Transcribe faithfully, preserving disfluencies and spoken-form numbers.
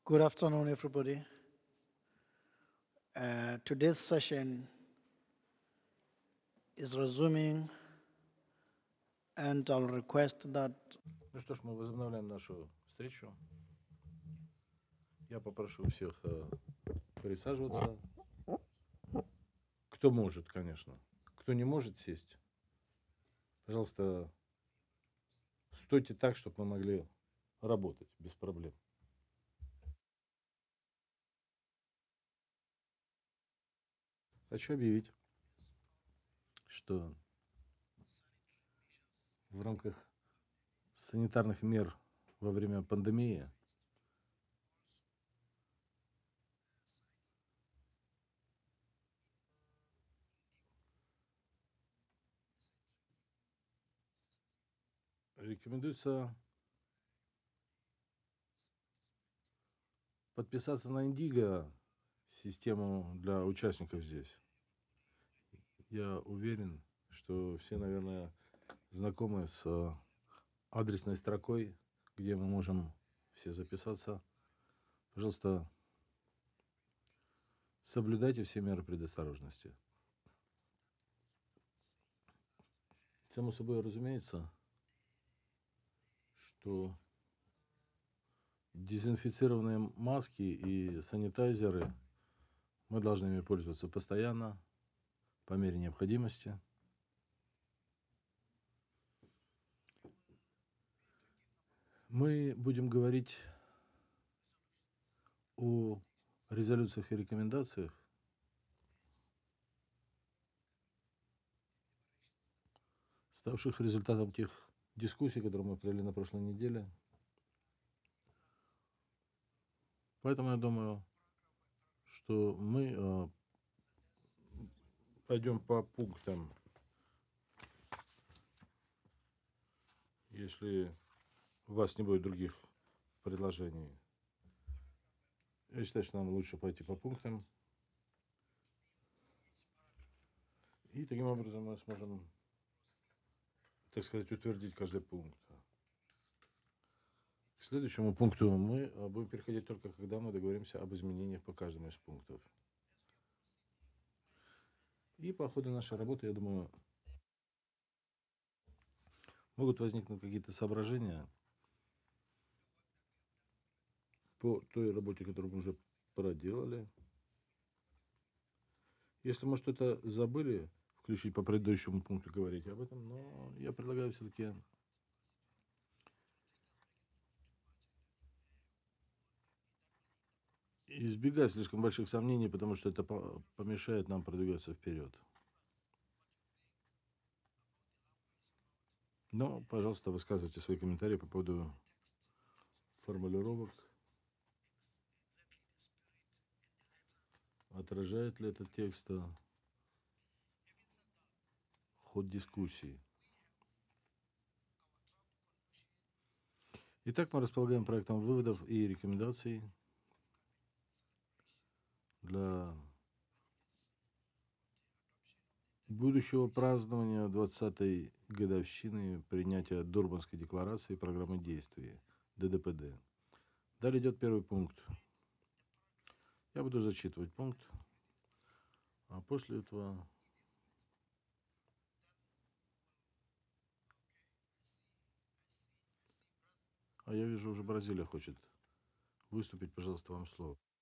Good afternoon, everybody. Uh, today's session is resuming, and I'll request that Ну что ж, мы возобновляем нашу встречу. Я попрошу всех э, присаживаться. Кто может, конечно. Кто не может сесть, пожалуйста, стойте так, чтобы мы могли работать без проблем. Хочу объявить, что в рамках санитарных мер во время пандемии рекомендуется подписаться на Индиго, систему для участников здесь. Я уверен, что все, наверное, знакомы с э, адресной строкой, где мы можем все записаться. Пожалуйста, соблюдайте все меры предосторожности. Само собой разумеется, что дезинфицированные маски и санитайзеры мы должны ими пользоваться постоянно, по мере необходимости. Мы будем говорить о резолюциях и рекомендациях, ставших результатом тех дискуссий, которые мы провели на прошлой неделе. Поэтому я думаю, что мы э, пойдем по пунктам. Если у вас не будет других предложений, я считаю, что нам лучше пойти по пунктам. И таким образом мы сможем, так сказать, утвердить каждый пункт. К следующему пункту мы будем переходить только когда мы договоримся об изменениях по каждому из пунктов. И по ходу нашей работы, я думаю, могут возникнуть какие-то соображения по той работе, которую мы уже проделали. Если мы что-то забыли включить по предыдущему пункту, говорить об этом, но я предлагаю все-таки избегать слишком больших сомнений, потому что это помешает нам продвигаться вперед. Но, пожалуйста, высказывайте свои комментарии по поводу формулировок. Отражает ли этот текст ход дискуссии? Итак, мы располагаем проектом выводов и рекомендаций для будущего празднования двадцатой годовщины принятия Дурбанской декларации и программы действий Д Д П Д. Далее идет первый пункт. Я буду зачитывать пункт, а после этого... А я вижу, уже Бразилия хочет выступить. Пожалуйста, вам слово.